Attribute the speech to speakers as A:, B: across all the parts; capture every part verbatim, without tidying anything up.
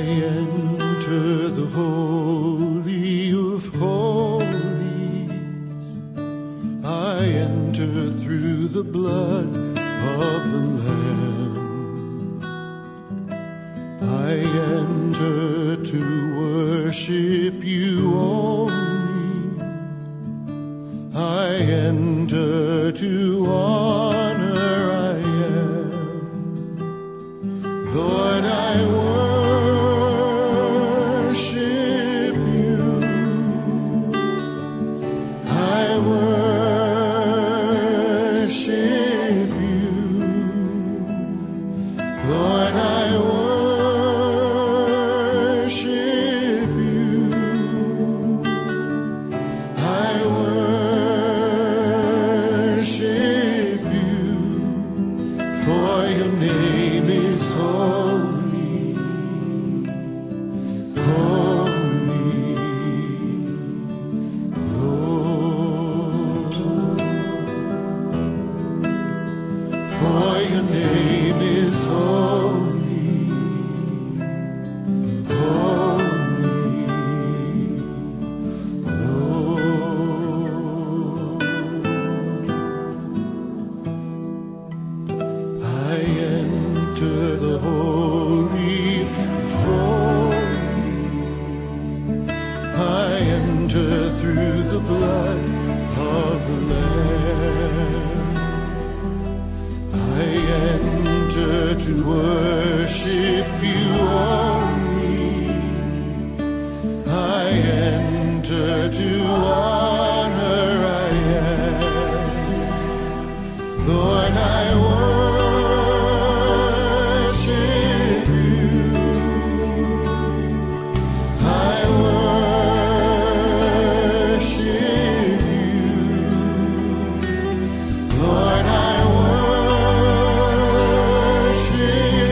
A: enter the Holy of Holies. I enter through the blood of the Lamb. I enter to worship you only. I enter to honor I am. Lord, I worship you. I worship you. Lord, I worship you. I worship you. For your name is holy, holy, Lord. For your name is holy, holy, Lord. I enter the Holy of Holies. I enter through the blood of the Lamb. I enter to worship you only. I enter to honor I am. Lord, I worship you. I worship you. Lord, I worship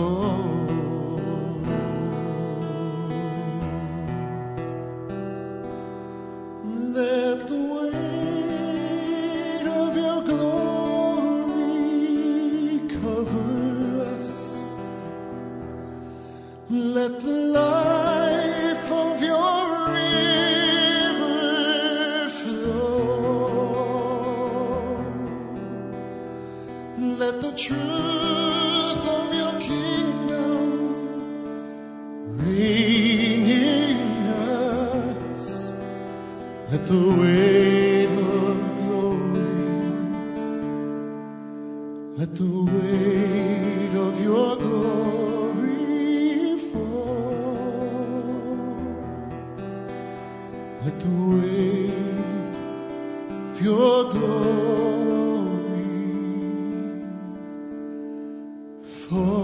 A: Let the weight of your glory cover us. Let the life of your river flow. Let the truth of your kingdom reign in us. Let the weight of glory, let the weight of your glory fall. Let the weight of your glory fall.